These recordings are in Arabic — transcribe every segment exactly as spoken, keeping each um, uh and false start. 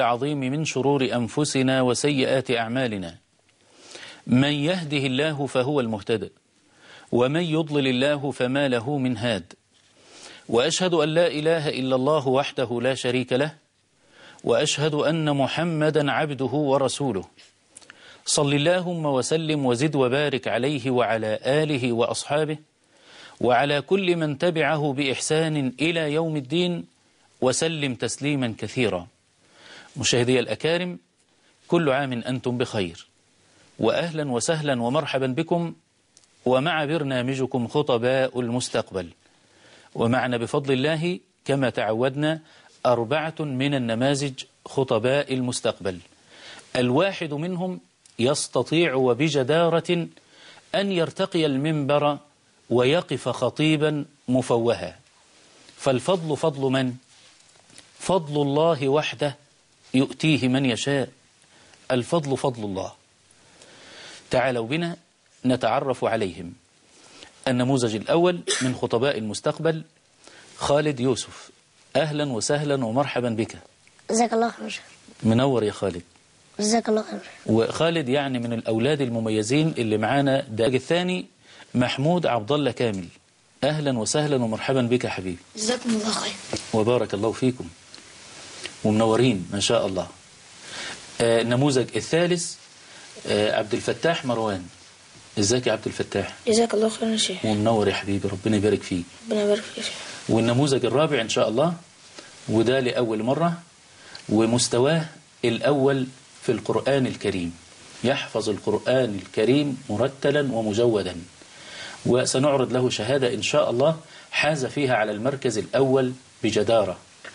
العظيم من شرور أنفسنا وسيئات أعمالنا. من يهده الله فهو المهتدى، ومن يضلل الله فما له من هاد. وأشهد أن لا إله إلا الله وحده لا شريك له، وأشهد أن محمدا عبده ورسوله. صل اللهم وسلم وزد وبارك عليه وعلى آله وأصحابه وعلى كل من تبعه بإحسان إلى يوم الدين، وسلم تسليما كثيرا. مشاهدي الأكارم، كل عام أنتم بخير، وأهلا وسهلا ومرحبا بكم ومع برنامجكم خطباء المستقبل. ومعنا بفضل الله كما تعودنا أربعة من النماذج خطباء المستقبل، الواحد منهم يستطيع وبجدارة أن يرتقي المنبر ويقف خطيبا مفوها. فالفضل فضل من؟ فضل الله وحده يؤتيه من يشاء. الفضل فضل الله. تعالوا بنا نتعرف عليهم. النموذج الأول من خطباء المستقبل خالد يوسف. أهلا وسهلا ومرحبا بك. جزاك الله خير. منور يا خالد. جزاك الله خير. وخالد يعني من الأولاد المميزين اللي معانا. ده الثاني محمود عبد الله كامل. أهلا وسهلا ومرحبا بك حبيبي. جزاكم الله خير. وبارك الله فيكم ومنورين ما شاء الله. آه النموذج الثالث آه عبد الفتاح مروان. ازيك يا عبد الفتاح؟ جزاك الله خير يا شيخ. ومنور يا حبيبي، ربنا يبارك فيك. ربنا يبارك فيك يا شيخ. والنموذج الرابع إن شاء الله، وده لأول مرة، ومستواه الأول في القرآن الكريم، يحفظ القرآن الكريم مرتلا ومجودا، وسنعرض له شهادة إن شاء الله حاز فيها على المركز الأول بجدارة.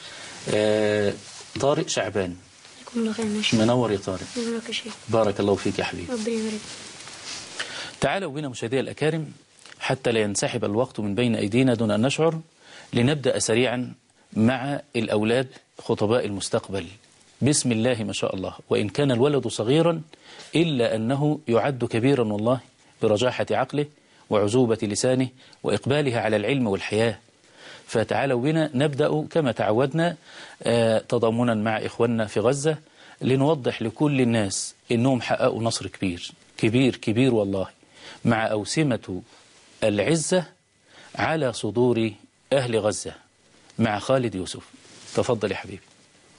آه طارق شعبان. منور يا طارق. بارك الله فيك يا حبيبي. ربنا يبارك. تعالوا بنا مشاهدي الأكارم حتى لا ينسحب الوقت من بين أيدينا دون أن نشعر، لنبدأ سريعا مع الأولاد خطباء المستقبل. بسم الله ما شاء الله. وإن كان الولد صغيرا إلا أنه يعد كبيرا والله، برجاحة عقله وعزوبة لسانه وإقباله على العلم والحياة. فتعالوا بنا نبدأ كما تعودنا تضامنا مع إخواننا في غزة، لنوضح لكل الناس إنهم حققوا نصر كبير كبير كبير والله، مع أوسمة العزة على صدور أهل غزة، مع خالد يوسف. تفضل يا حبيبي.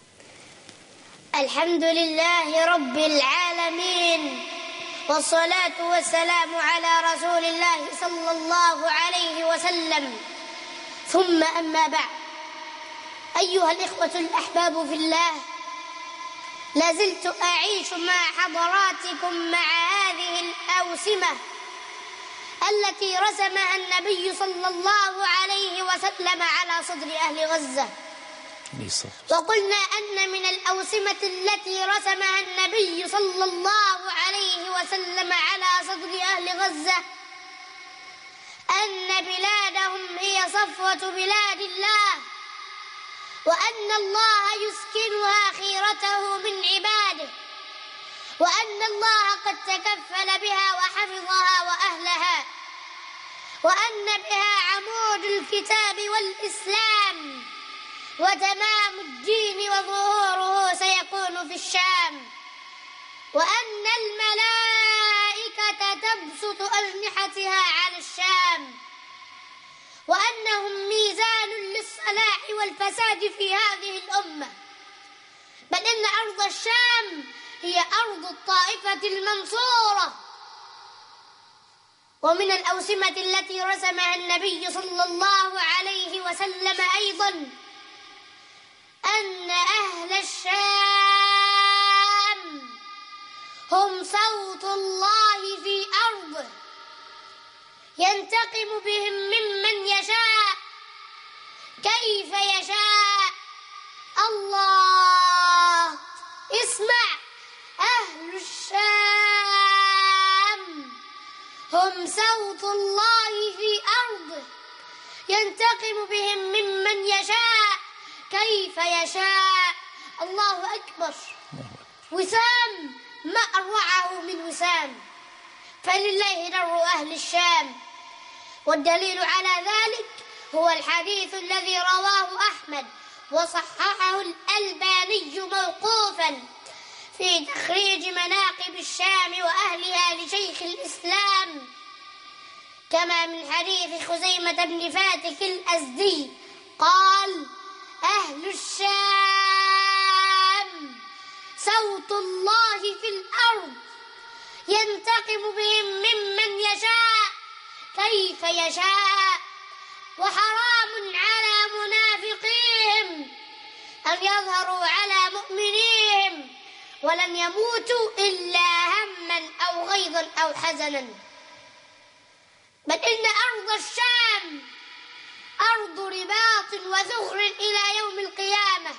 الحمد لله رب العالمين، والصلاة والسلام على رسول الله صلى الله عليه وسلم، ثم أما بعد. أيها الإخوة الأحباب في الله، لازلت أعيش مع حضراتكم مع هذه الأوسمة التي رسمها النبي صلى الله عليه وسلم على صدر أهل غزة. وقلنا أن من الأوسمة التي رسمها النبي صلى الله عليه وسلم على صدر أهل غزة أن بلادهم هي صفوة بلاد الله، وأن الله يسكنها خيرته من عباده، وأن الله قد تكفل بها وحفظها وأهلها، وأن بها عمود الكتاب والإسلام، وتمام الدين وظهوره سيكون في الشام، وأن الملائكة تبسط أجنحتها على الشام، وأنهم ميزان للصلاح والفساد في هذه الأمة، بل إن أرض الشام هي أرض الطائفة المنصورة. ومن الأوسمة التي رسمها النبي صلى الله عليه وسلم أيضا أن أهل الشام هم صوت الله في أرضه، ينتقم بهم ممن يشاء كيف يشاء. الله اسمع، أهل الشام هم صوت الله في أرضه، ينتقم بهم ممن يشاء كيف يشاء. الله أكبر. وسام ما أروعه من وسام، فلله در أهل الشام. والدليل على ذلك هو الحديث الذي رواه أحمد وصححه الألباني موقوفا في تخريج مناقب الشام وأهلها لشيخ الإسلام، كما من حديث خزيمة بن فاتك الأزدي قال: أهل الشام صوت الله في الأرض ينتقم بهم ممن يشاء كيف يشاء، وحرام على منافقيهم أن يظهروا على مؤمنيهم، ولن يموتوا إلا هما أو غيظا أو حزنا، بل إن أرض الشام أرض رباط وثغر إلى يوم القيامة،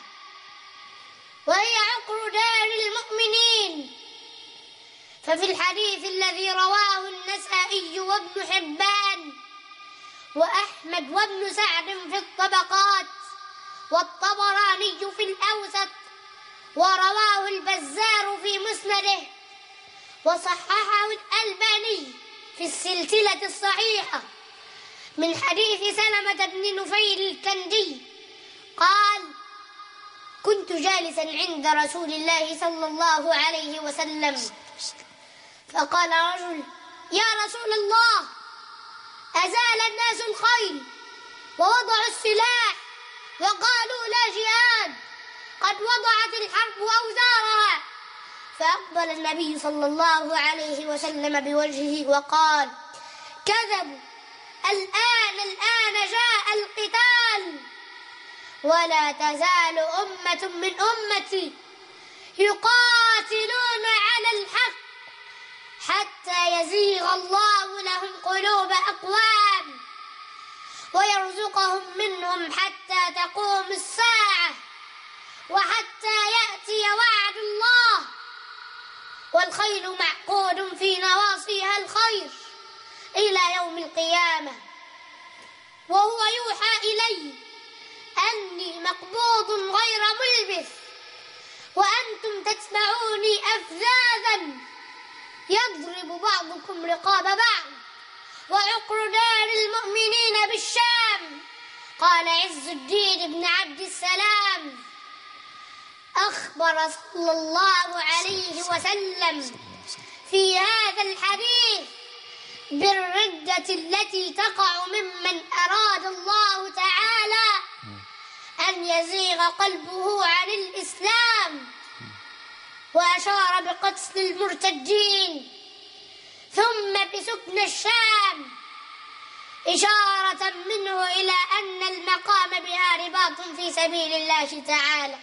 وهي عقر دار المؤمنين. ففي الحديث الذي رواه النسائي وابن حبان وأحمد وابن سعد في الطبقات والطبراني في الأوسط ورواه البزار في مسنده وصححه الألباني في السلسلة الصحيحة من حديث سلمة بن نفيل الكندي قال: كنت جالسا عند رسول الله صلى الله عليه وسلم، فقال رجل: يا رسول الله، أزال الناس الخيل ووضعوا السلاح وقالوا لا جهاد، قد وضعت الحرب أوزارها. فأقبل النبي صلى الله عليه وسلم بوجهه وقال: كذبوا، الآن الآن جاء القتال، ولا تزال أمة من أمتي يقاتلون على الحق حتى يزيغ الله لهم قلوب أقوام ويرزقهم منهم حتى تقوم الساعة وحتى يأتي وعد الله، والخيل معقود في نواصيها الخير إلى يوم القيامة، وهو يوحى إلي أني مقبوض غير ملبث، وأنتم تتبعوني أفذاذا يضرب بعضكم رقاب بعض، وعقر دار المؤمنين بالشام. قال عز الدين بن عبد السلام: أخبر صلى الله عليه وسلم في هذا الحديث بالردة التي تقع ممن أراد الله تعالى أن يزيغ قلبه عن الإسلام، وأشار بقتل المرتدين ثم بسكن الشام، إشارة منه إلى أن المقام بها رباط في سبيل الله تعالى،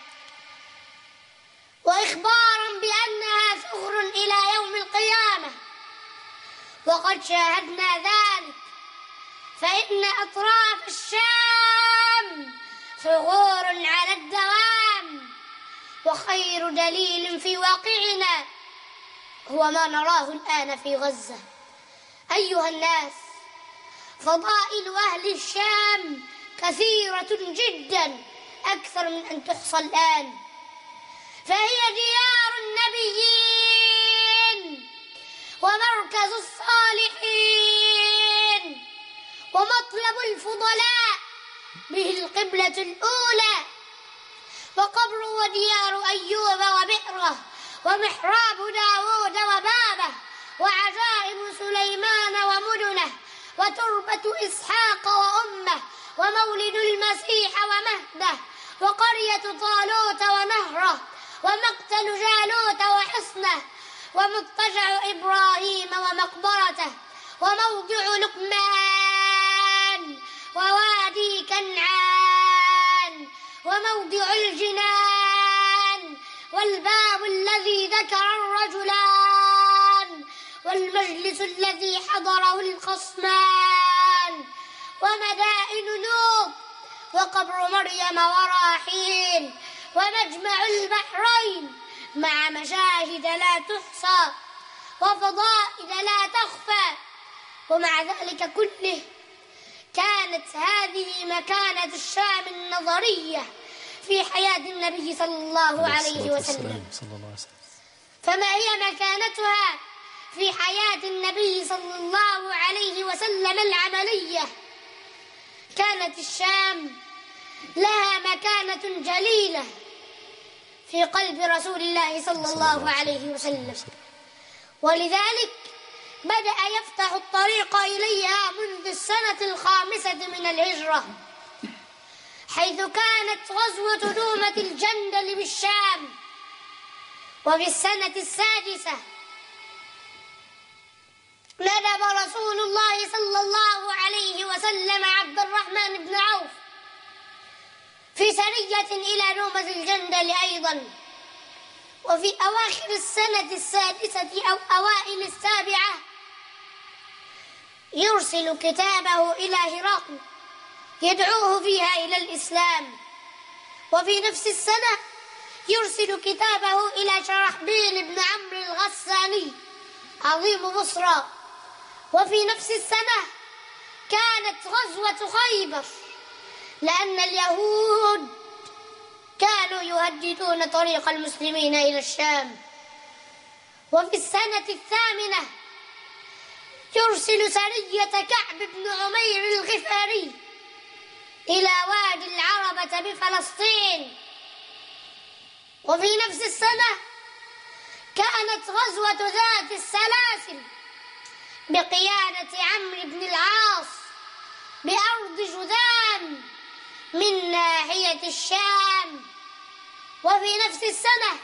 وإخبارا بأنها ثغر إلى يوم القيامة، وقد شاهدنا ذلك، فإن أطراف الشام ثغور على الدوام، وخير دليل في واقعنا هو ما نراه الآن في غزة. أيها الناس، فضائل أهل الشام كثيرة جدا أكثر من أن تحصى الآن، فهي ديار النبيين ومركز الصالحين ومطلب الفضلاء، به القبلة الأولى، وقبر وديار أيوب وبئره ومحراب داود وبابه وعجائب سليمان ومدنه وتربة إسحاق وأمه ومولد المسيح ومهده وقرية طالوت ونهره ومقتل جالوت وحصنه ومضطجع إبراهيم ومقبرته وموضع لقمان ووادي كنعان وموضع الجنان والباب الذي ذكر الرجلان والمجلس الذي حضره الخصمان ومدائن لوط وقبر مريم وراحيل ومجمع البحرين مع مشاهد لا تحصى وفضائل لا تخفى. ومع ذلك كله كانت هذه مكانة الشام النظرية في حياة النبي صلى الله عليه وسلم. فما هي مكانتها في حياة النبي صلى الله عليه وسلم العملية؟ كانت الشام لها مكانة جليلة في قلب رسول الله صلى الله عليه وسلم، ولذلك بدأ يفتح الطريق إليها منذ السنة الخامسة من الهجرة، حيث كانت غزوة دومة الجندل بالشام. وفي السنة السادسة ندب رسول الله صلى الله عليه وسلم عبد الرحمن بن عوف في سرية إلى دومة الجندل أيضا. وفي أواخر السنة السادسة أو أوائل السابعة يرسل كتابه إلى هرقل يدعوه فيها إلى الإسلام. وفي نفس السنة يرسل كتابه إلى شرحبيل بن عمرو الغساني عظيم بصرى. وفي نفس السنة كانت غزوة خيبر، لأن اليهود كانوا يهددون طريق المسلمين إلى الشام. وفي السنة الثامنة يرسل سرية كعب بن عمير الغفاري إلى وادي العربة بفلسطين. وفي نفس السنة كانت غزوة ذات السلاسل بقيادة عمرو بن العاص بأرض جذام من ناحية الشام. وفي نفس السنة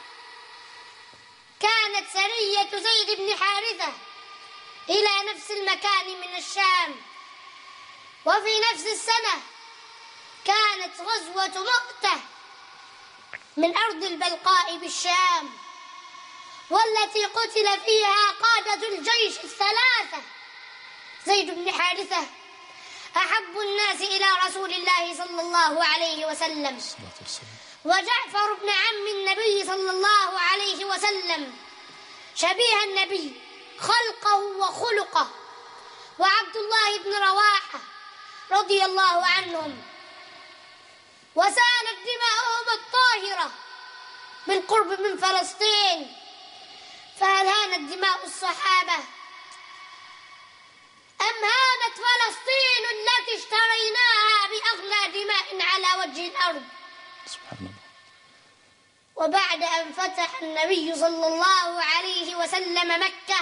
كانت سرية زيد بن حارثة إلى نفس المكان من الشام. وفي نفس السنة كانت غزوة مؤتة من أرض البلقاء بالشام، والتي قتل فيها قادة الجيش الثلاثة زيد بن حارثة أحب الناس إلى رسول الله صلى الله عليه وسلم، وجعفر بن عم النبي صلى الله عليه وسلم شبيه النبي خلقه وخلقه، وعبد الله بن رواحة رضي الله عنهم. وسالت دماؤهم الطاهرة بالقرب من فلسطين، فهل هانت دماء الصحابة أم هانت فلسطين التي اشتريناها بأغلى دماء على وجه الأرض؟ سبحان الله. وبعد أن فتح النبي صلى الله عليه وسلم مكة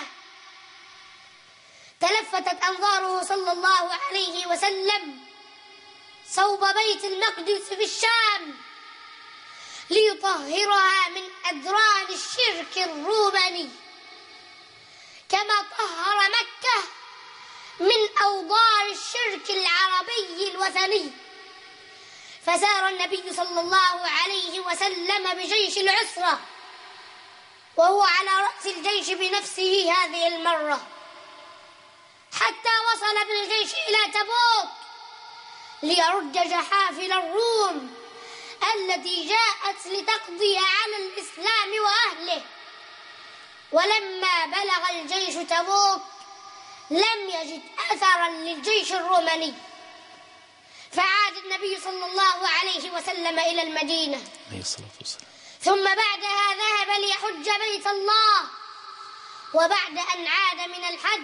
تلفتت أنظاره صلى الله عليه وسلم صوب بيت المقدس في الشام ليطهرها من أدران الشرك الروماني، كما طهر مكة من أوضار الشرك العربي الوثني. فسار النبي صلى الله عليه وسلم بجيش العسرة وهو على رأس الجيش بنفسه هذه المرة، حتى وصل بالجيش إلى تبوك ليرد جحافل الروم التي جاءت لتقضي على الإسلام وأهله. ولما بلغ الجيش تبوك لم يجد أثرا للجيش الروماني، فعاد النبي صلى الله عليه وسلم إلى المدينة عليه الصلاة والسلام. ثم بعدها ذهب ليحج بيت الله. وبعد أن عاد من الحج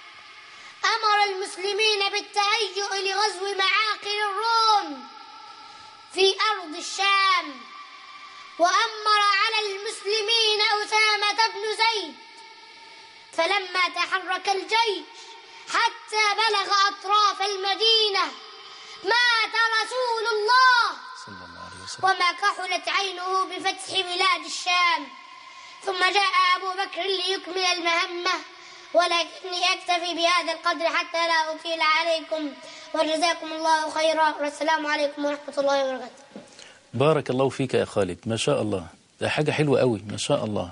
أمر المسلمين بالتهيؤ لغزو معاقل الروم في أرض الشام، وأمر على المسلمين أسامة بن زيد. فلما تحرك الجيش حتى بلغ أطراف المدينة مات رسول الله صلى الله عليه وسلم، وما كحلت عينه بفتح بلاد الشام. ثم جاء أبو بكر ليكمل المهمة، ولكني أكتفي بهذا القدر حتى لا أطيل عليكم، وجزاكم الله خيرا، والسلام عليكم ورحمة الله وبركاته. بارك الله فيك يا خالد، ما شاء الله، ده حاجة حلوة قوي ما شاء الله.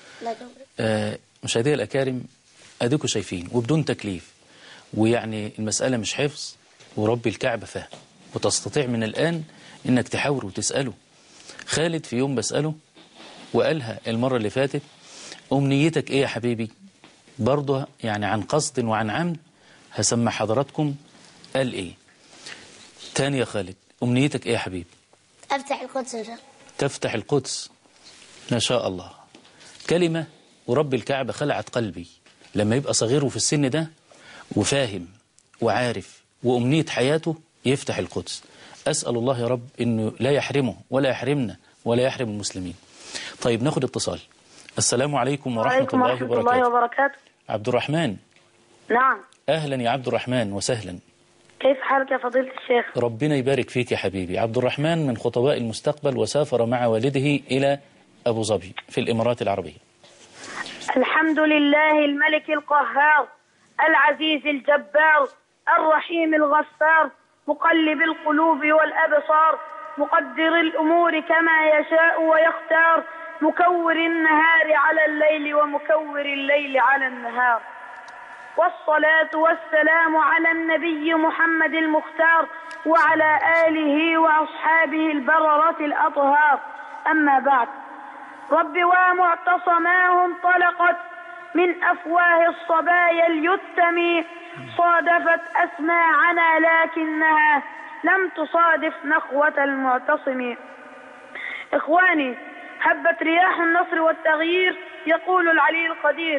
آه مشاهدي الأكارم، أديكوا شايفين وبدون تكليف، ويعني المسألة مش حفظ، ورب الكعبة فهم، وتستطيع من الآن إنك تحاور وتسأله. خالد في يوم بسأله وقالها المرة اللي فاتت، أمنيتك إيه يا حبيبي؟ برضه يعني عن قصد وعن عمد هسمع حضراتكم قال إيه. تاني يا خالد، أمنيتك إيه يا حبيبي؟ أفتح القدس. تفتح القدس، ما شاء الله. كلمة ورب الكعبة خلعت قلبي لما يبقى صغير في السن ده وفاهم وعارف وأمنية حياته يفتح القدس. أسأل الله يا رب أنه لا يحرمه ولا يحرمنا ولا يحرم المسلمين. طيب ناخد اتصال. السلام عليكم ورحمة وعليكم الله ورحمة وبركاته. الله وبركاته. عبد الرحمن. نعم. أهلا يا عبد الرحمن وسهلا. كيف حالك يا فضيلة الشيخ؟ ربنا يبارك فيك يا حبيبي. عبد الرحمن من خطباء المستقبل وسافر مع والده إلى أبو ظبي في الإمارات العربية. الحمد لله الملك القهار العزيز الجبار الرحيم الغفار مقلب القلوب والأبصار مقدر الأمور كما يشاء ويختار مكور النهار على الليل ومكور الليل على النهار. والصلاة والسلام على النبي محمد المختار وعلى آله وأصحابه البررة الأطهار. أما بعد، رب ومعتصماه انطلقت من أفواه الصبايا اليتم صادفت أسماعنا لكنها لم تصادف نخوة المعتصم. إخواني، هبت رياح النصر والتغيير، يقول العلي القدير: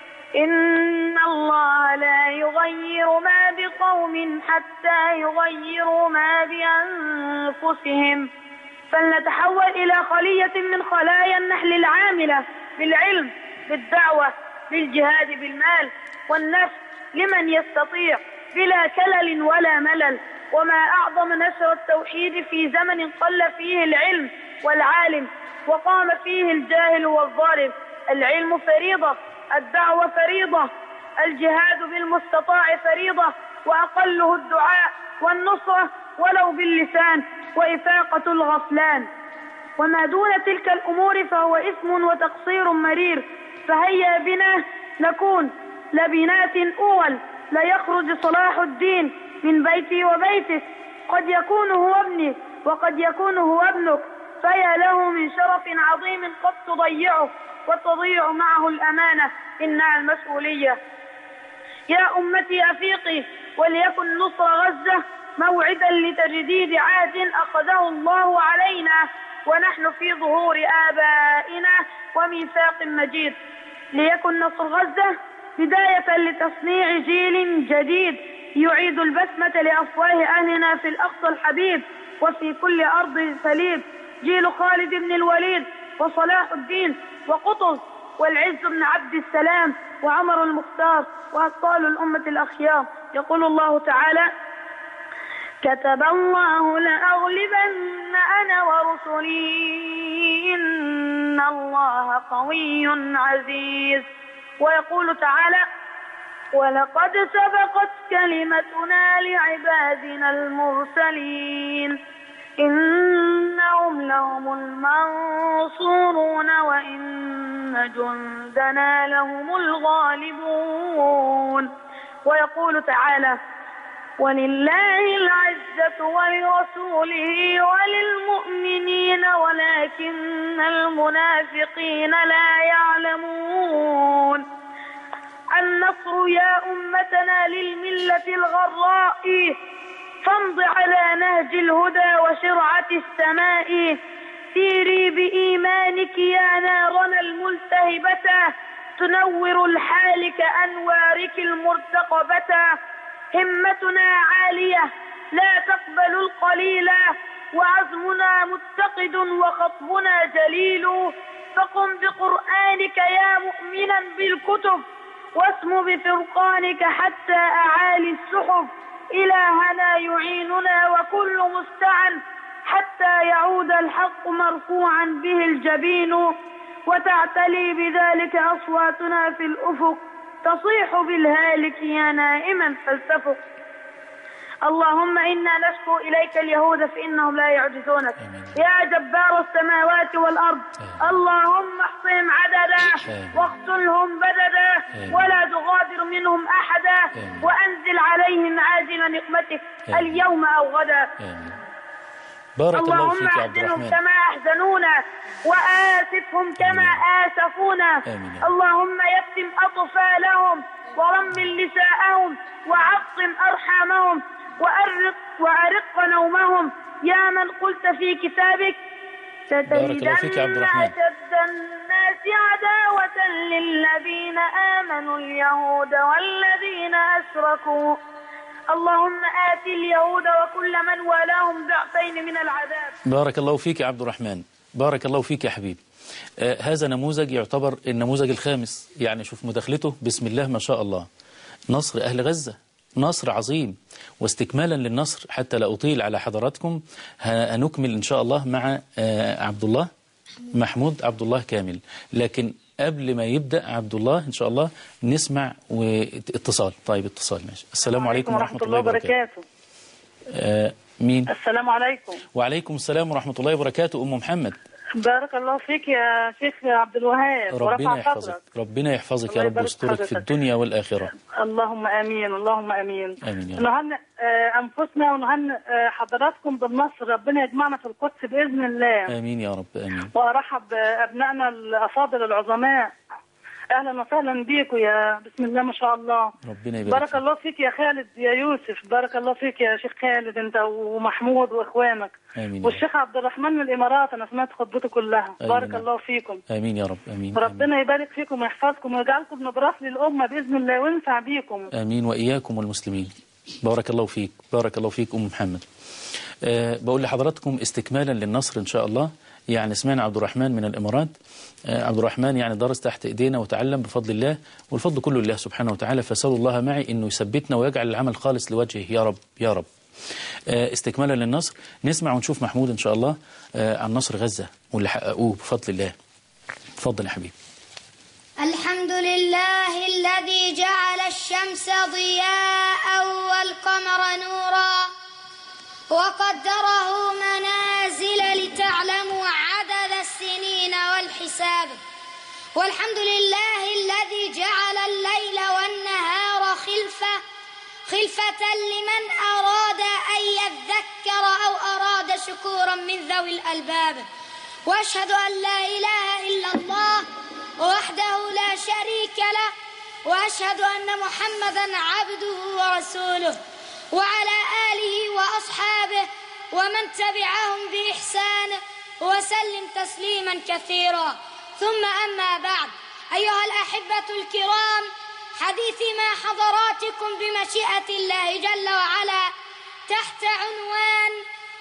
إن الله لا يغير ما بقوم حتى يغيروا ما بأنفسهم. فلنتحول إلى خلية من خلايا النحل العاملة بالعلم، بالدعوة، بالجهاد بالمال والنفس لمن يستطيع بلا كلل ولا ملل. وما أعظم نشر التوحيد في زمن قل فيه العلم والعالم وقام فيه الجاهل والظالم. العلم فريضة، الدعوة فريضة، الجهاد بالمستطاع فريضة، وأقله الدعاء والنصرة ولو باللسان وإفاقة الغفلان. وما دون تلك الأمور فهو إثم وتقصير مرير. فهيا بنا نكون لبنات أول لا يخرج صلاح الدين من بيتي وبيتك. قد يكون هو ابني وقد يكون هو ابنك، فيا له من شرف عظيم قد تضيعه وتضيع معه الأمانة إنها المسؤولية. يا أمتي أفيقي وليكن نصر غزة موعدا لتجديد عهد أخذه الله علينا ونحن في ظهور آبائنا وميثاق مجيد. ليكن نصر غزة بداية لتصنيع جيل جديد يعيد البسمة لأفواه أهلنا في الأقصى الحبيب وفي كل أرض سليب. جيل خالد بن الوليد وصلاح الدين وقطز والعز بن عبد السلام وعمر المختار وأبطال الأمة الأخيار. يقول الله تعالى: كتب الله لأغلبن أنا ورسلي إن الله قوي عزيز. ويقول تعالى: ولقد سبقت كلمتنا لعبادنا المرسلين إنهم لهم المنصورون وإن جندنا لهم الغالبون. ويقول تعالى: ولله العزة ولرسوله وللمؤمنين ولكن المنافقين لا يعلمون. النصر يا أمتنا للملة الغراء، فامض على نهج الهدى وشرعة السماء. سيري بإيمانك يا نارنا الملتهبة، تنور الحال كأنوارك المرتقبة. همتنا عالية لا تقبل القليل، وعزمنا متقد وخطبنا جليل. فقم بقرآنك يا مؤمنا بالكتب، واسم بفرقانك حتى أعالي السحب. إلهنا يعيننا وكل مستعن حتى يعود الحق مرفوعا به الجبين، وتعتلي بذلك أصواتنا في الأفق، تصيح بالهالك يا نائما فالتفق. اللهم إنا نشكو إليك اليهود فإنهم لا يعجزونك يا جبار السماوات والأرض. اللهم احصهم عددا واقتلهم بددا ولا تغادر منهم أحدا، وأنزل عليهم عاجل نقمتك اليوم أو غدا. بارك الله اللهم فيك يا عبد احزنهم الرحمن. كما أحزنونا وآسفهم كما آسفونا. اللهم يتم أطفالهم ورمل نساءهم وعظم أرحامهم وأرق وأرق نومهم. يا من قلت في كتابك: بارك الله فيك يا عبد ستجدن الرحمن. أشد الناس عداوة للذين آمنوا اليهود والذين أشركوا اللهم آت اليهود وكل من والاهم ضعفين من العذاب. بارك الله فيك يا عبد الرحمن، بارك الله فيك يا حبيبي. آه هذا نموذج يعتبر النموذج الخامس، يعني شوف مداخلته بسم الله ما شاء الله. نصر أهل غزة نصر عظيم، واستكمالا للنصر حتى لا أطيل على حضراتكم هنكمل إن شاء الله مع آه عبد الله محمود عبد الله كامل. لكن قبل ما يبدأ عبد الله إن شاء الله نسمع واتصال. طيب اتصال ماشي. السلام عليكم ورحمة الله وبركاته. آه مين؟ السلام عليكم. وعليكم السلام ورحمة الله وبركاته. أم محمد. بارك الله فيك يا شيخ عبد الوهاب. ربنا يحفظك، ربنا يحفظك يا رب ويسترك في الدنيا والآخرة. اللهم آمين، اللهم آمين. آمين يا رب. نهنئ أنفسنا ونهنئ حضراتكم بالنصر، ربنا يجمعنا في القدس بإذن الله. آمين يا رب آمين. وأرحب بأبنائنا الأفاضل العظماء، أهلا وسهلا بيكم يا بسم الله ما شاء الله. ربنا يبارك بارك الله فيك يا خالد يا يوسف، بارك الله فيك يا شيخ خالد أنت ومحمود وإخوانك. آمين. والشيخ عبد الرحمن من الإمارات أنا سمعت خطبته كلها. آمين. بارك الله فيكم. آمين يا رب آمين. ربنا يبارك فيكم ويحفظكم ويجعلكم نبراس للأمة بإذن الله وينفع بيكم. آمين وإياكم والمسلمين. بارك الله فيك، بارك الله فيك أم محمد. أه بقول لحضراتكم استكمالا للنصر إن شاء الله. يعني سمعنا عبد الرحمن من الإمارات. أه عبد الرحمن يعني درس تحت إيدينا وتعلم بفضل الله، والفضل كله لله سبحانه وتعالى، فسأل الله معي إنه يثبتنا ويجعل العمل خالص لوجهه يا رب يا رب. أه استكمالا للنصر نسمع ونشوف محمود إن شاء الله أه عن نصر غزة واللي حققوه بفضل الله. تفضل يا حبيبي. الحمد لله الذي جعل الشمس ضياء والقمر نورا وقدره منازل لتعلموا عدد السنين والحساب. والحمد لله الذي جعل الليل والنهار خلفة خلفة لمن أراد أن يذكر أو أراد شكورا من ذوي الألباب. وأشهد أن لا إله إلا الله وحده لا شريك له، وأشهد أن محمدا عبده ورسوله وعلى آله وأصحابه ومن تبعهم بإحسان وسلم تسليما كثيرا. ثم أما بعد، أيها الأحبة الكرام، حديثي مع حضراتكم بمشيئة الله جل وعلا تحت عنوان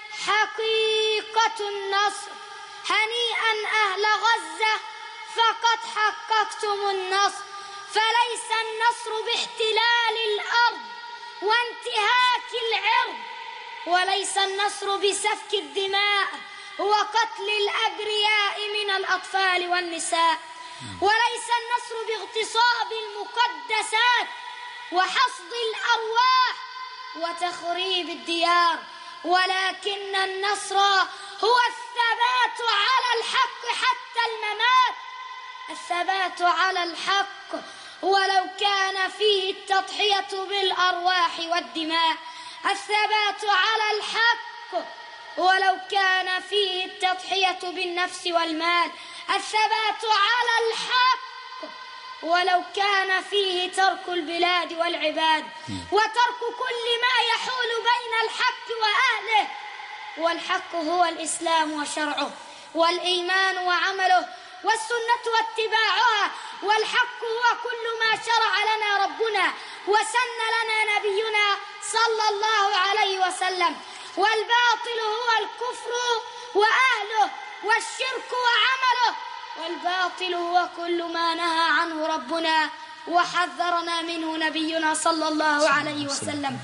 حقيقة النصر. هنيئا أهل غزة فقد حققتم النصر، فليس النصر باحتلال الأرض وانتهاك العرض، وليس النصر بسفك الدماء وقتل الأبرياء من الأطفال والنساء، وليس النصر باغتصاب المقدسات وحصد الأرواح وتخريب الديار، ولكن النصر هو الثبات على الحق حتى الممات. الثبات على الحق ولو كان فيه التضحية بالأرواح والدماء، الثبات على الحق ولو كان فيه التضحية بالنفس والمال، الثبات على الحق ولو كان فيه ترك البلاد والعباد وترك كل ما يحول بين الحق وأهله. والحق هو الإسلام وشرعه، والإيمان وعمله، والسنة واتباعها. والحق هو كل ما شرع لنا ربنا وسن لنا نبينا صلى الله عليه وسلم، والباطل هو الكفر وأهله والشرك وعمله، والباطل هو كل ما نهى عنه ربنا وحذرنا منه نبينا صلى الله عليه وسلم.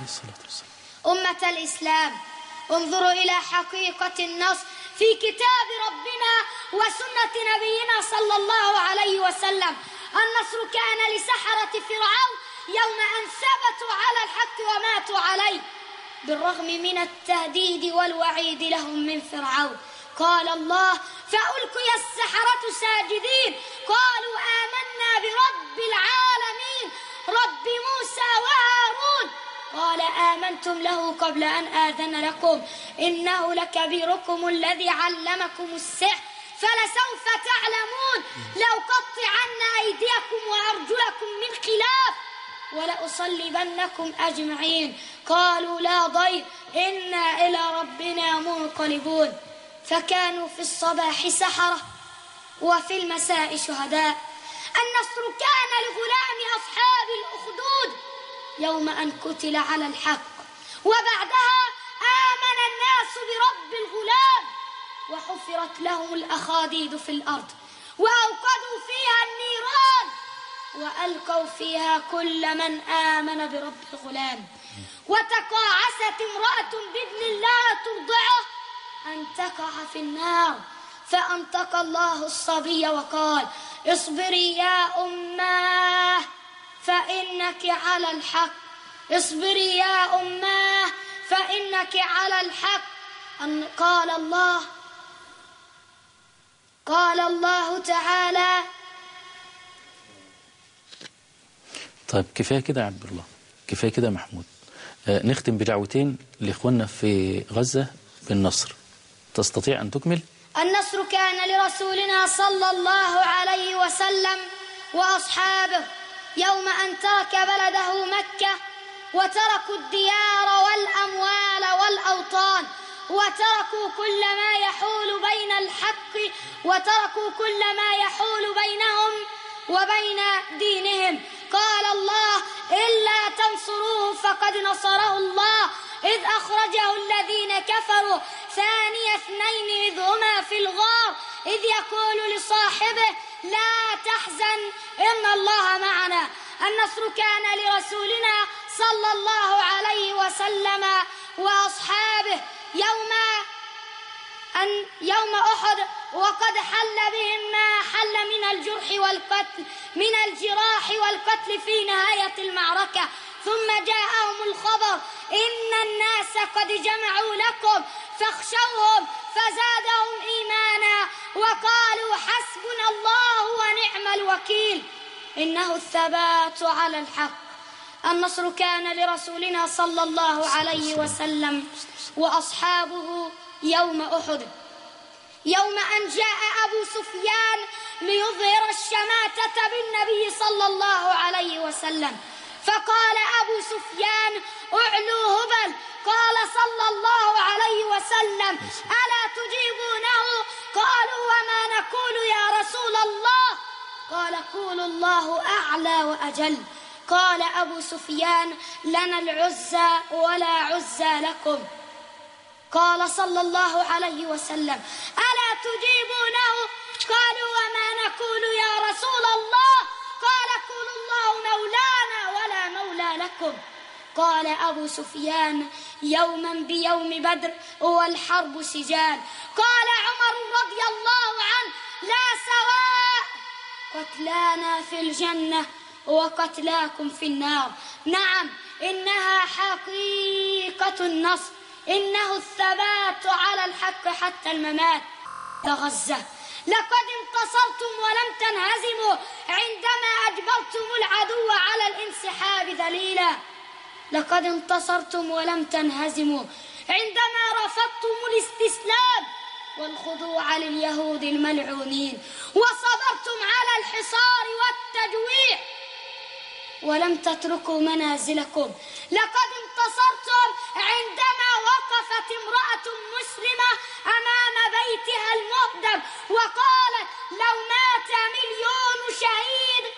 أمة الإسلام، انظروا إلى حقيقة النصر في كتاب ربنا وسنة نبينا صلى الله عليه وسلم. النصر كان لسحرة فرعون يوم أن ثبتوا على الحق وماتوا عليه بالرغم من التهديد والوعيد لهم من فرعون. قال الله: فألقي السحرة ساجدين قالوا آمنا برب العالمين رب موسى وهارون. قال: آمنتم له قبل أن آذن لكم إنه لكبيركم الذي علمكم السحر فلسوف تعلمون لأقطعن أيديكم وأرجلكم من خلاف ولأصلبنكم أجمعين. قالوا: لا ضير إنا إلى ربنا منقلبون. فكانوا في الصباح سحرة وفي المساء شهداء. النصر كان لغلام أصحاب الأخدود يوم أن قتل على الحق. وبعدها آمن الناس برب الغلام، وحفرت لهم الأخاديد في الأرض، وأوقدوا فيها النيران، وألقوا فيها كل من آمن برب الغلام. وتقاعست امرأة بابن الله ترضعه أن تقع في النار، فأنطق الله الصبي وقال: اصبري يا أماه فإنك على الحق، اصبري يا أماه فإنك على الحق. أن قال الله قال الله تعالى. طيب كفاية كده يا عبد الله، كفاية كده يا محمود. آه نختم بدعوتين لإخواننا في غزة بالنصر. تستطيع أن تكمل؟ النصر كان لرسولنا صلى الله عليه وسلم وأصحابه يوم أن ترك بلده مكة، وتركوا الديار والأموال والأوطان، وتركوا كل ما يحول بين الحق، وتركوا كل ما يحول بينهم وبين دينهم. قال الله: إلا تنصروه فقد نصره الله إذ أخرجه الذين كفروا ثاني اثنين إذ هما في الغار إذ يقول لصاحبه لا تحزن إن الله معنا. النصر كان لرسولنا صلى الله عليه وسلم وأصحابه يوم أن يوم أحد، وقد حل بهم ما حل من الجرح والقتل من الجراح والقتل في نهاية المعركة. ثم جاءهم الخبر: إن الناس قد جمعوا لكم فاخشوهم فزادهم إيمانا وقالوا حسبنا الله ونعم الوكيل. إنه الثبات على الحق. النصر كان لرسولنا صلى الله عليه وسلم وأصحابه يوم أحد، يوم أن جاء أبو سفيان ليظهر الشماتة بالنبي صلى الله عليه وسلم، فقال أبو سفيان: أعلوا هبل. قال صلى الله عليه وسلم: ألا تجيبونه؟ قالوا: وما نقول يا رسول الله؟ قال: قولوا الله أعلى وأجل. قال أبو سفيان: لنا العزى ولا عزى لكم. قال صلى الله عليه وسلم: ألا تجيبونه؟ قالوا: وما نقول يا رسول الله؟ قال: قولوا الله مولانا ولا مولى لكم. قال أبو سفيان: يوما بيوم بدر والحرب سجال. قال عمر رضي الله عنه: لا سواء، قتلانا في الجنة وقتلاكم في النار. نعم، إنها حقيقة النصر، إنه الثبات على الحق حتى الممات. غزة لقد انتصرتم ولم تنهزموا عندما أجبرتم العدو على الانسحاب ذليلا. لقد انتصرتم ولم تنهزموا عندما رفضتم الاستسلام والخضوع لليهود الملعونين، وصبرتم على الحصار والتجويع ولم تتركوا منازلكم. لقد انتصرتم عندما وقفت امرأة مسلمة أمام بيتها المهدم وقالت: لو مات مليون شهيد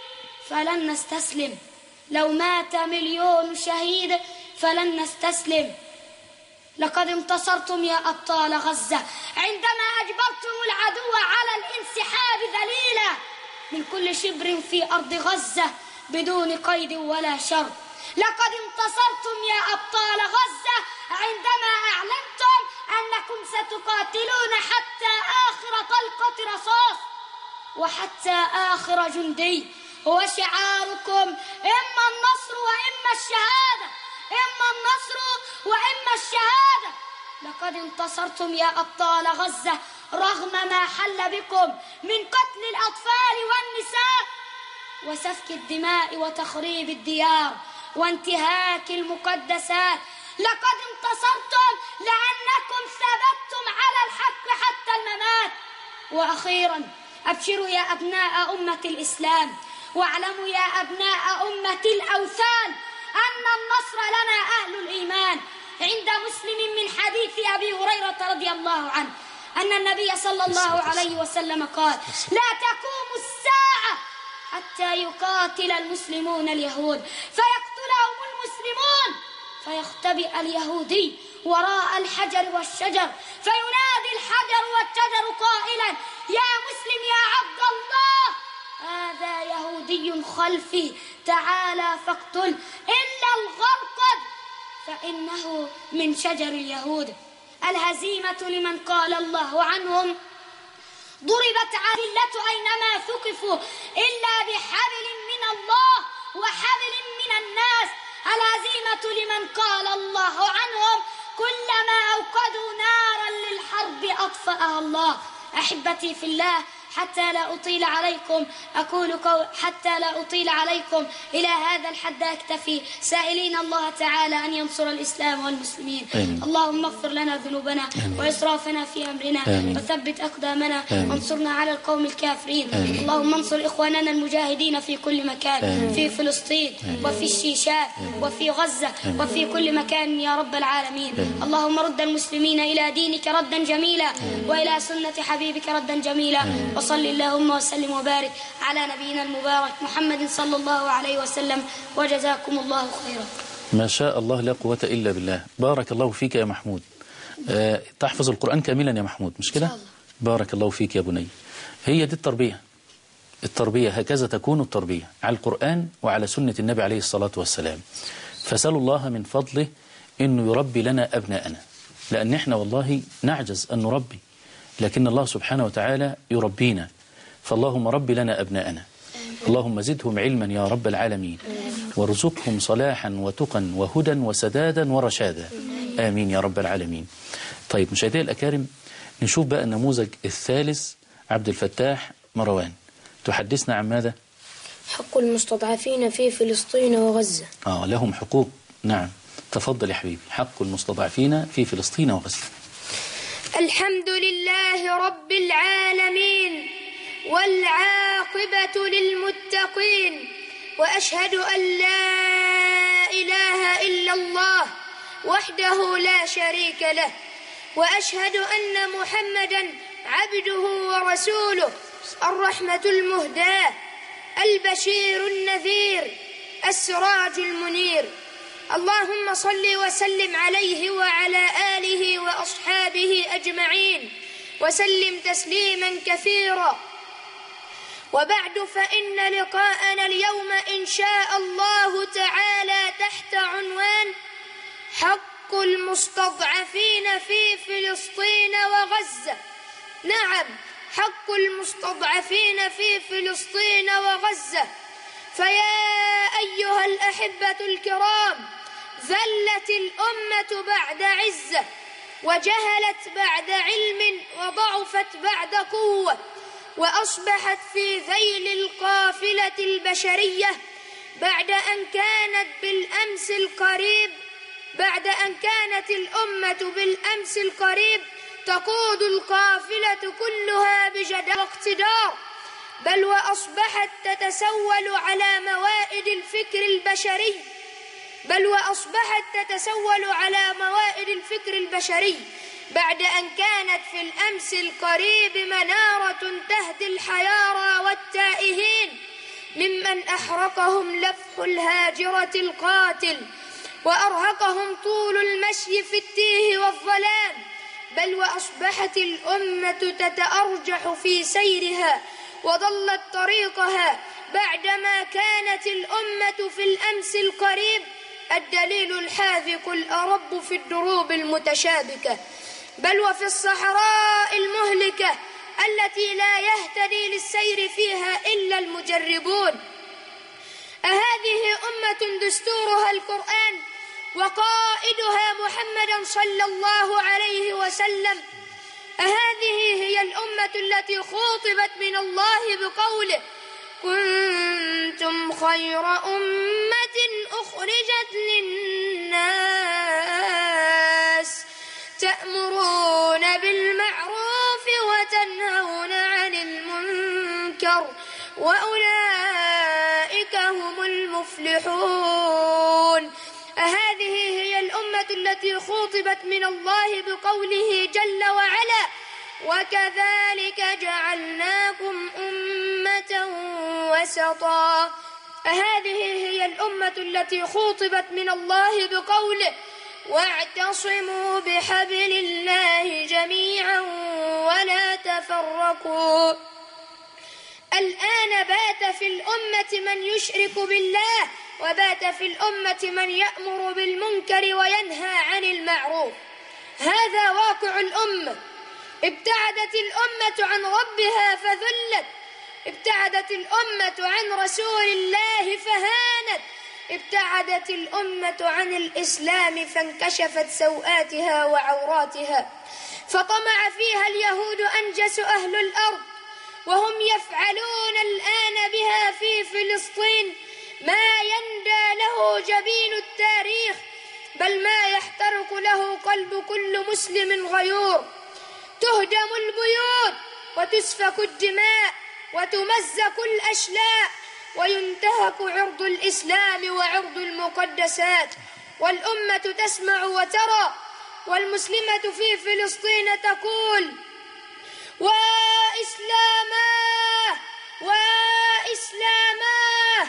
فلن نستسلم، لو مات مليون شهيد فلن نستسلم. لقد انتصرتم يا أبطال غزة عندما أجبرتم العدو على الانسحاب ذليلا من كل شبر في أرض غزة بدون قيد ولا شرط. لقد انتصرتم يا أبطال غزة عندما أعلنتم أنكم ستقاتلون حتى آخر طلقة رصاص وحتى آخر جندي، وشعاركم إما النصر وإما الشهادة، إما النصر وإما الشهادة. لقد انتصرتم يا أبطال غزة رغم ما حل بكم من قتل الأطفال والنساء وسفك الدماء وتخريب الديار وانتهاك المقدسات. لقد انتصرتم لأنكم ثبتتم على الحق حتى الممات. وأخيرا أبشروا يا أبناء أمة الإسلام، واعلموا يا أبناء أمة الأوثان أن النصر لنا أهل الإيمان. عند مسلم من حديث أبي هريرة رضي الله عنه أن النبي صلى الله عليه وسلم قال: لا تقوم الساعة حتى يقاتل المسلمون اليهود فيقتلهم فيختبئ اليهودي وراء الحجر والشجر، فينادي الحجر والشجر قائلا: يا مسلم يا عبد الله، هذا يهودي خلفي، تعالى فاقتل إلا الغرقد فإنه من شجر اليهود. الهزيمة لمن قال الله عنهم: ضربت عذلة أينما ثقفوا إلا بحبل من الله وحبل من الناس. الهزيمة لمن قال الله عنهم: كلما أوقدوا نارا للحرب أطفأها الله. أحبتي في الله، حتى لا أطيل عليكم أقول قول حتى لا أطيل عليكم إلى هذا الحد أكتفي، سائلين الله تعالى أن ينصر الإسلام والمسلمين. آمين. اللهم اغفر لنا ذنوبنا وإسرافنا في أمرنا. آمين. وثبت أقدامنا. آمين. وانصرنا على القوم الكافرين. آمين. اللهم انصر إخواننا المجاهدين في كل مكان. آمين. في فلسطين. آمين. وفي الشيشان. آمين. وفي غزة. آمين. وفي كل مكان يا رب العالمين. آمين. اللهم رد المسلمين إلى دينك ردا جميلا. آمين. وإلى سنة حبيبك ردا جميلا. آمين. وصل اللهم وسلم وبارك على نبينا المبارك محمد صلى الله عليه وسلم، وجزاكم الله خيرا. ما شاء الله، لا قوة إلا بالله. بارك الله فيك يا محمود. أه تحفظ القرآن كاملا يا محمود، مش كده؟ بارك الله فيك يا بني. هي دي التربية. التربية هكذا تكون التربية، على القرآن وعلى سنة النبي عليه الصلاة والسلام. فسألوا الله من فضله إنه يربي لنا أبناءنا، لأن احنا والله نعجز أن نربي، لكن الله سبحانه وتعالى يربينا. فاللهم رب لنا أبناءنا، اللهم زدهم علما يا رب العالمين، وارزقهم صلاحا وتقا وهدى وسدادا ورشادا، آمين يا رب العالمين. طيب مشاهدي الأكارم، نشوف بقى النموذج الثالث. عبد الفتاح مروان تحدثنا عن ماذا؟ حق المستضعفين في فلسطين وغزة. آه لهم حقوق، نعم. تفضل يا حبيبي. حق المستضعفين في فلسطين وغزة. الحمد لله رب العالمين، والعاقبة للمتقين، وأشهد أن لا إله إلا الله وحده لا شريك له، وأشهد أن محمدا عبده ورسوله، الرحمة المهداة، البشير النذير، السراج المنير. اللهم صل وسلم عليه وعلى آله وأصحابه أجمعين، وسلم تسليما كثيرا. وبعد، فإن لقاءنا اليوم إن شاء الله تعالى تحت عنوان حق المستضعفين في فلسطين وغزة. نعم، حق المستضعفين في فلسطين وغزة. فيا أيها الأحبة الكرام، ذلت الأمة بعد عزة، وجهلت بعد علم، وضعفت بعد قوة، وأصبحت في ذيل القافلة البشرية بعد أن كانت بالأمس القريب بعد أن كانت الأمة بالأمس القريب تقود القافلة كلها بجدارة واقتدار، بل وأصبحت تتسول على موائد الفكر البشري بل وأصبحت تتسول على موائد الفكر البشري بعد أن كانت في الأمس القريب منارة تهدي الحيارى والتائهين ممن أحرقهم لفح الهاجرة القاتل، وأرهقهم طول المشي في التيه والظلام، بل وأصبحت الأمة تتأرجح في سيرها وضلت طريقها بعدما كانت الأمة في الأمس القريب الدليل الحاذق الأرب في الدروب المتشابكة، بل وفي الصحراء المهلكة التي لا يهتدي للسير فيها إلا المجربون. أهذه أمة دستورها القرآن وقائدها محمد صلى الله عليه وسلم؟ أهذه هي الأمة التي خاطبت من الله بقوله: كنتم خير أمة أخرجت للناس تأمرون بالمعروف وتنهون عن المنكر وأولئك هم المفلحون. هذه هي الأمة التي خاطبت من الله بقوله جل وعلا: وكذلك جعلناكم أمة وسطا هذه هي الأمة التي خوطبت من الله بقوله: واعتصموا بحبل الله جميعا ولا تفرقوا. الآن بات في الأمة من يشرك بالله، وبات في الأمة من يأمر بالمنكر وينهى عن المعروف. هذا واقع الأمة. ابتعدت الأمة عن ربها فذلت، ابتعدت الأمة عن رسول الله فهانت، ابتعدت الأمة عن الإسلام فانكشفت سوآتها وعوراتها، فطمع فيها اليهود أنجس أهل الأرض، وهم يفعلون الآن بها في فلسطين ما يندى له جبين التاريخ، بل ما يحترق له قلب كل مسلم غيور. تهدم البيوت وتسفك الدماء وتمزق الأشلاء وينتهك عرض الإسلام وعرض المقدسات، والأمة تسمع وترى، والمسلمة في فلسطين تقول: وإسلاماه وإسلاماه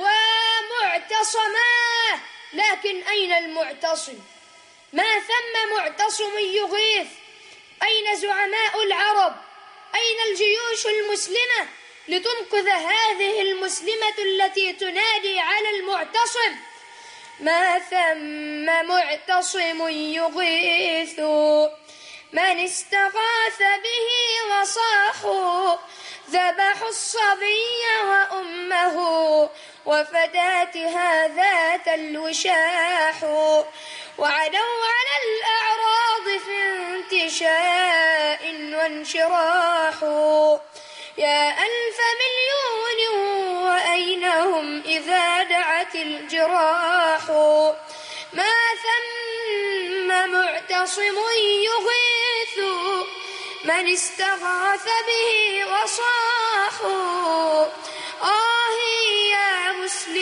ومعتصماه. لكن أين المعتصم؟ ما ثم معتصم يغيث. أين زعماء العرب؟ أين الجيوش المسلمة لتنقذ هذه المسلمة التي تنادي على المعتصم؟ ما ثم معتصم يغيث من استغاث به وصاحوا، ذبحوا الصبي وأمه وفتاتها ذات الوشاح، وعدوا على الأعراض في انتشاء وانشراح. يا ألف مليون وأين هم إذا دعت الجراح؟ ما ثم معتصم يغيث من استغاث به وصاحوا. آه يا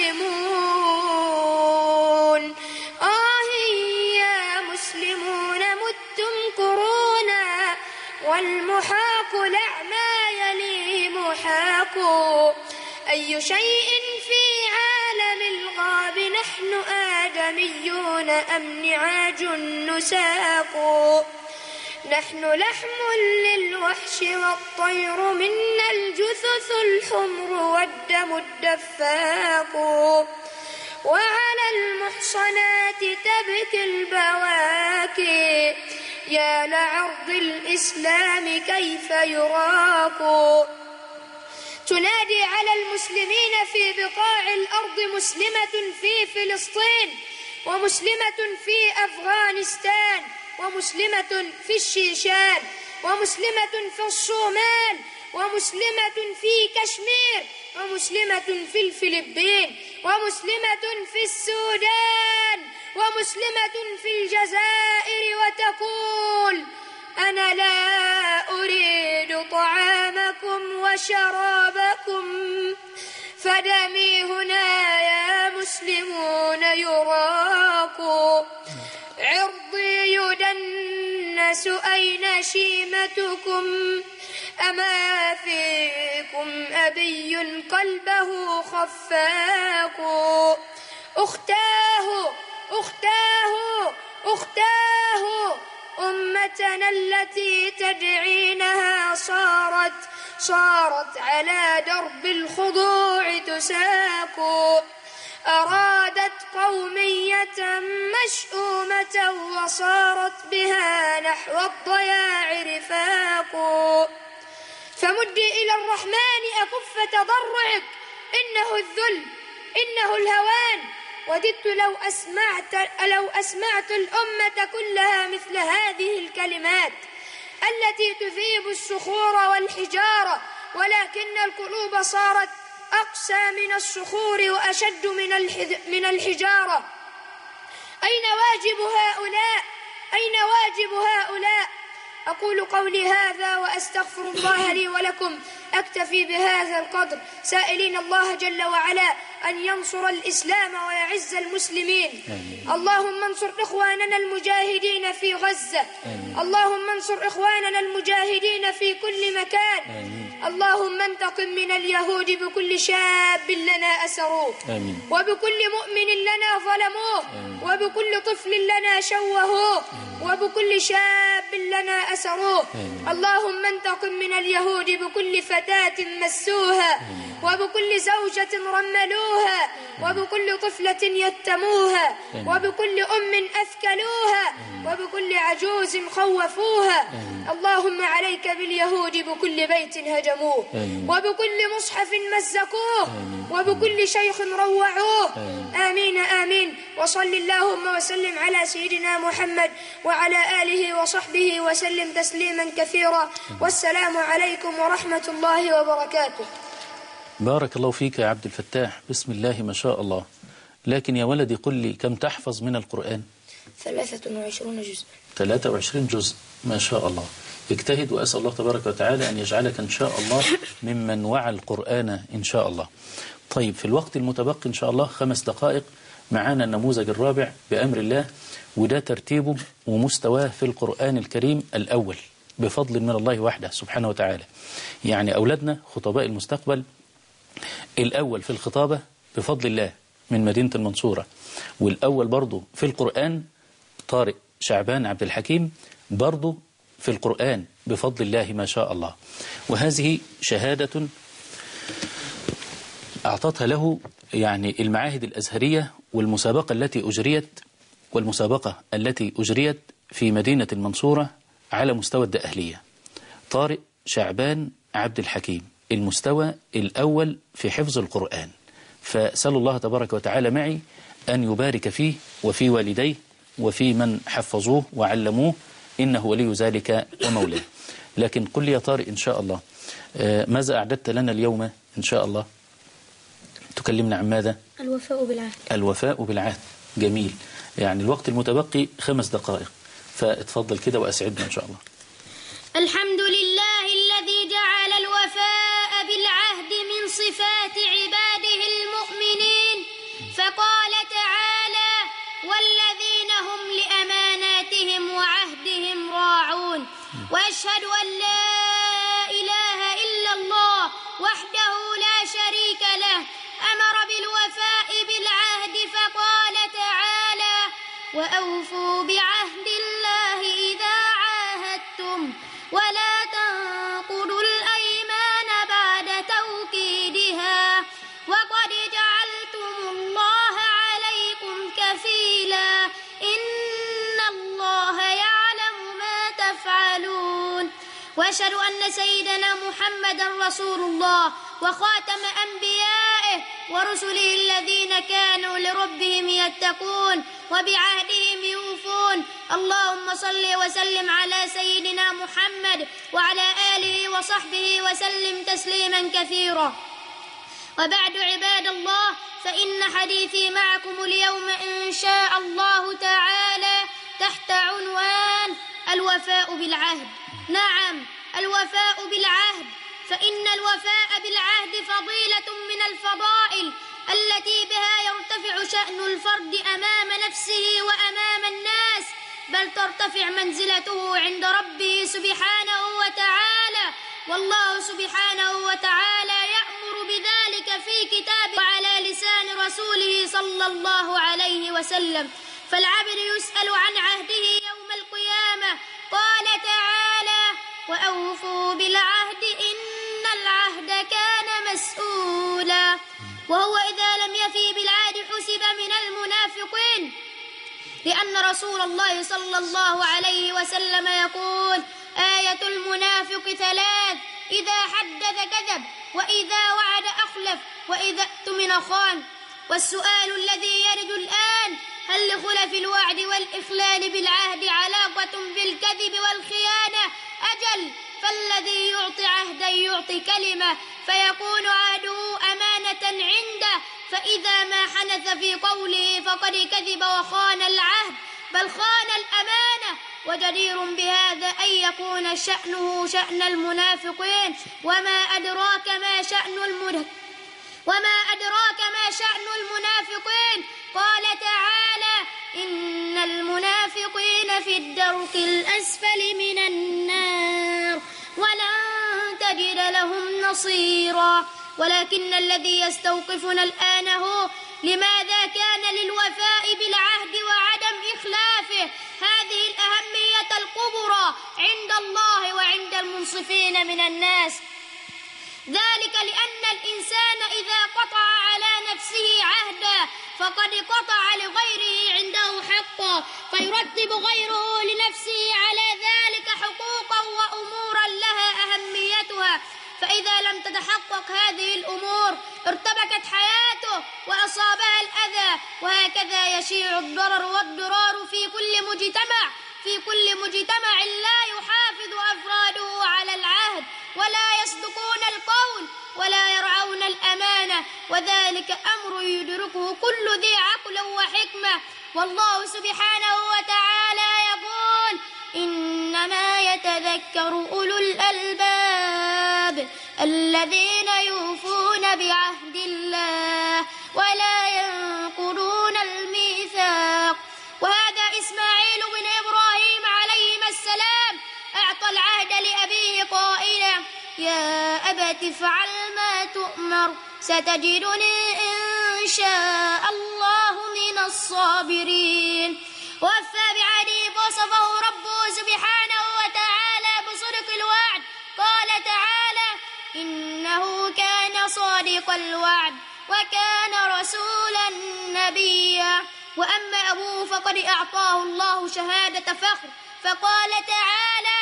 مسلمون، آه يا مسلمون، متم قرونا والمحاق لعما يلي محاق. أي شيء في عالم الغاب نحن آدميون أم نعاج نساق؟ نحن لحم للوحش والطير، منا الجثث الحمر والدم الدفاق. وعلى المحصنات تبكي البواكي، يا لعرض الإسلام كيف يراق. تنادي على المسلمين في بقاع الأرض، مسلمة في فلسطين، ومسلمة في أفغانستان، ومسلمة في الشيشان، ومسلمة في الصومال، ومسلمة في كشمير، ومسلمة في الفلبين، ومسلمة في السودان، ومسلمة في الجزائر، وتقول: أنا لا أريد طعامكم وشرابكم، فدمي هنا يا مسلمون يراق. عرضي يدنس، أين شيمتكم؟ أما فيكم أبي قلبه خفاق. أختاه أختاه أختاه أمتنا التي تدعينها صارت صارت على درب الخضوع تساق. أرادت قومية مشؤومة وصارت بها نحو الضياع رفاق. فمدي إلى الرحمن أكف تضرعك، إنه الذل، إنه الهوان. وددت لو أسمعت, لو أسمعت الأمة كلها مثل هذه الكلمات التي تذيب الصخور والحجارة، ولكن القلوب صارت أقسى من الصخور وأشد من الحجارة. أين واجب هؤلاء؟ أين واجب هؤلاء؟ أقول قولي هذا وأستغفر الله لي ولكم، أكتفي بهذا القدر، سائلين الله جل وعلا أن ينصر الإسلام ويعز المسلمين. آمين. اللهم انصر إخواننا المجاهدين في غزة. آمين. اللهم انصر إخواننا المجاهدين في كل مكان. آمين. اللهم انتقم من اليهود بكل شاب لنا أسروه. آمين. وبكل مؤمن لنا ظلموه. آمين. وبكل طفل لنا شوهوه. وبكل شاب لنا أسروه. آمين. اللهم انتقم من اليهود بكل فتاة مسوها. آمين. وبكل زوجة رملوها. آمين. وبكل طفلة يتموها. آمين. وبكل أم أثكلوها. آمين. وبكل عجوز خوفوها. آمين. اللهم عليك باليهود بكل بيت هجموه. آمين. وبكل مصحف مزقوه. آمين. وبكل شيخ روعوه. آمين. آمين آمين. وصل اللهم وسلم على سيدنا محمد وعلى آله وصحبه وسلم تسليما كثيرا. والسلام عليكم ورحمة الله وبركاته. بارك الله فيك يا عبد الفتاح، بسم الله ما شاء الله. لكن يا ولدي قل لي كم تحفظ من القرآن؟ ثلاثة وعشرون جزء. ثلاثة وعشرين جزء، ما شاء الله. اجتهد وأسأل الله تبارك وتعالى أن يجعلك إن شاء الله ممن وعى القرآن إن شاء الله. طيب، في الوقت المتبقي إن شاء الله خمس دقائق معانا النموذج الرابع بأمر الله، وده ترتيبه ومستواه في القرآن الكريم الأول بفضل من الله وحده سبحانه وتعالى. يعني أولادنا خطباء المستقبل الأول في الخطابة بفضل الله من مدينة المنصورة، والأول برضو في القرآن طارق شعبان عبد الحكيم برضو في القرآن بفضل الله ما شاء الله. وهذه شهادة أعطتها له يعني المعاهد الأزهرية والمسابقة التي أجريت والمسابقة التي أجريت في مدينة المنصورة على مستوى الدقهلية. طارق شعبان عبد الحكيم المستوى الأول في حفظ القرآن، فأسأل الله تبارك وتعالى معي أن يبارك فيه وفي والديه وفي من حفظوه وعلموه، إنه ولي ذلك ومولاه. لكن قل لي يا طارق إن شاء الله ماذا أعددت لنا اليوم إن شاء الله؟ تكلمنا عن ماذا؟ الوفاء بالعهد. الوفاء بالعهد، جميل. يعني الوقت المتبقي خمس دقائق، فاتفضل كده وأسعدنا إن شاء الله. الحمد لله الذي جعل الوفاء بالعهد من صفات عباده المؤمنين، فقال تعالى: والذين هم لأماناتهم وعهدهم راعون. وأشهد أن لا إله إلا الله وحده لا شريك له، أمر بالوفاء بالعهد فقال تعالى: وأوفوا بعهد الله إذا عاهدتم ولا تنقضوا الأيمان بعد توكيدها وقد جعلتم الله عليكم كفيلا إن الله يعلم ما تفعلون. وأشهد أن سيدنا محمدا رسول الله وخاتم أنبيائه ورسله الذين كانوا لربهم يتقون وبعهدهم يوفون. اللهم صل وسلم على سيدنا محمد وعلى آله وصحبه وسلم تسليما كثيرا. وبعد عباد الله، فإن حديثي معكم اليوم إن شاء الله تعالى تحت عنوان الوفاء بالعهد. نعم، الوفاء بالعهد، فإن الوفاء بالعهد فضيلة من الفضائل التي بها يرتفع شأن الفرد أمام نفسه وأمام الناس، بل ترتفع منزلته عند ربه سبحانه وتعالى. والله سبحانه وتعالى يأمر بذلك في كتابه وعلى لسان رسوله صلى الله عليه وسلم. فالعبد يسأل عن عهده يوم القيامة. قال تعالى: وأوفوا بالعهد إن العهد كان مسؤولا. وهو إذا لم يفي بالعهد حسب من المنافقين، لأن رسول الله صلى الله عليه وسلم يقول: آية المنافق ثلاث: إذا حدث كذب، وإذا وعد أخلف، وإذا اؤتمن خان. والسؤال الذي يرد الآن: هل لخلف الوعد والإخلال بالعهد علاقة بالكذب والخيانة؟ أجل، فالذي يعطي عهدا يعطي كلمة، فيكون عهده أمانة عنده، فإذا ما حنث في قوله فقد كذب وخان العهد، بل خان الأمانة وجدير بهذا أن يكون شأنه شأن المنافقين. وما أدراك ما شأن المنافقين وما أدراك ما شأن المنافقين قال تعالى: إن المنافقين في الدرك الأسفل من النار ولن تجد لهم نصيرا. ولكن الذي يستوقفنا الآن هو لماذا كان للوفاء بالعهد وعدم إخلافه هذه الأهمية الكبرى عند الله وعند المنصفين من الناس؟ ذلك لأن الإنسان إذا قطع على نفسه عهدا فقد قطع لغيره عنده حقا، فيرتب غيره لنفسه على ذلك حقوقا وأمورا لها أهميتها، فإذا لم تتحقق هذه الأمور ارتبكت حياته وأصابها الأذى، وهكذا يشيع الضرر والضرار في كل مجتمع في كل مجتمع لا يحافظ أفراده على العهد ولا يصدقون القول ولا يرعون الأمانة، وذلك أمر يدركه كل ذي عقل وحكمة. والله سبحانه وتعالى يقول: إنما يتذكر أولو الألباب الذين يوفون بعهد الله ولا ينقضون الميثاق. وهذا إسماعيل بن إبراهيم عليهما السلام أعطى العهد لأبيه قائلا: يا أبت افعل ما تؤمر ستجدني إن شاء الله من الصابرين. ووفى بعهده وصفه ربه سبحانه وتعالى بصدق الوعد، قال تعالى: إنه كان صادق الوعد وكان رسولا نبيا. وأما أبوه فقد أعطاه الله شهادة فخر، فقال تعالى: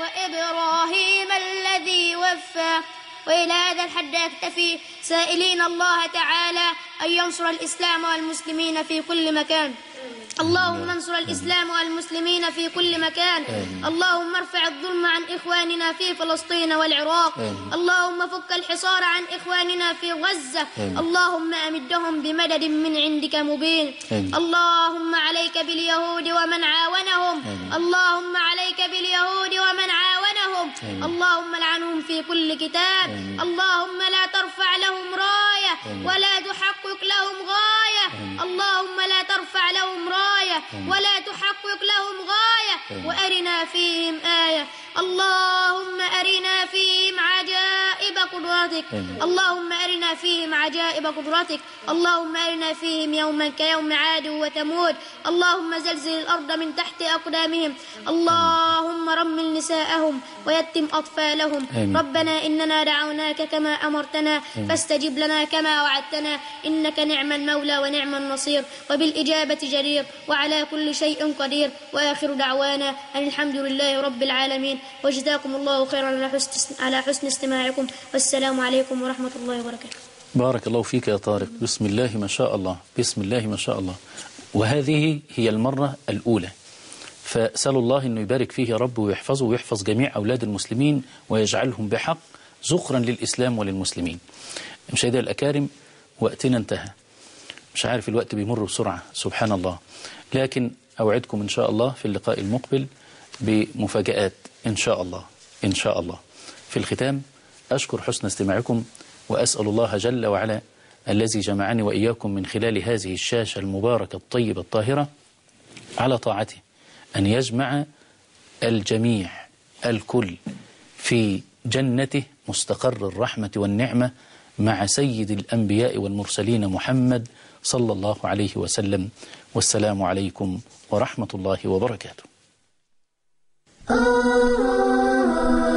وإبراهيم الذي وفى. وإلى هذا الحد يكتفي، سائلين الله تعالى أن ينصر الإسلام والمسلمين في كل مكان. اللهم انصر الإسلام والمسلمين في كل مكان. اللهم ارفع الظلم عن إخواننا في فلسطين والعراق. اللهم فك الحصار عن إخواننا في غزة. اللهم أمدهم بمدد من عندك مبين. اللهم عليك باليهود ومن عاونهم. اللهم عليك باليهود ومن عاونهم. اللهم لعنهم في كل كتاب. اللهم لا ترفع لهم راية ولا تحقق لهم غاية. اللهم لا ترفع لهم راية ولا تحقق لهم غاية، وأرنا فيهم آية. اللهم أرنا فيهم عجائب قدرتك. اللهم أرنا فيهم عجائب قدرتك. اللهم أرنا فيهم يوما كيوم عاد وثمود. اللهم زلزل الأرض من تحت أقدامهم. اللهم رمل نساءهم ويتم أطفالهم. ربنا إننا دعوناك كما أمرتنا فاستجب لنا كما وعدتنا، إنك نعم المولى ونعم النصير، وبالإجابة جدير، وعلى كل شيء قدير. وآخر دعوانا أن الحمد لله رب العالمين، وجزاكم الله خيرا على حسن استماعكم، والسلام عليكم ورحمة الله وبركاته. بارك الله فيك يا طارق. بسم الله ما شاء الله، بسم الله ما شاء الله. وهذه هي المرة الأولى، فأسأل الله أنه يبارك فيه يا رب ويحفظه ويحفظ جميع أولاد المسلمين ويجعلهم بحق ذخرا للإسلام وللمسلمين. مشاهدينا الأكارم، وقتنا انتهى، مش عارف الوقت بيمر بسرعة سبحان الله، لكن أوعدكم إن شاء الله في اللقاء المقبل بمفاجآت إن شاء الله إن شاء الله. في الختام أشكر حسن استماعكم، وأسأل الله جل وعلا الذي جمعني وإياكم من خلال هذه الشاشة المباركة الطيبة الطاهرة على طاعته أن يجمع الجميع الكل في جنته مستقر الرحمة والنعمة مع سيد الأنبياء والمرسلين محمد صلى الله عليه وسلم. والسلام عليكم ورحمة الله وبركاته.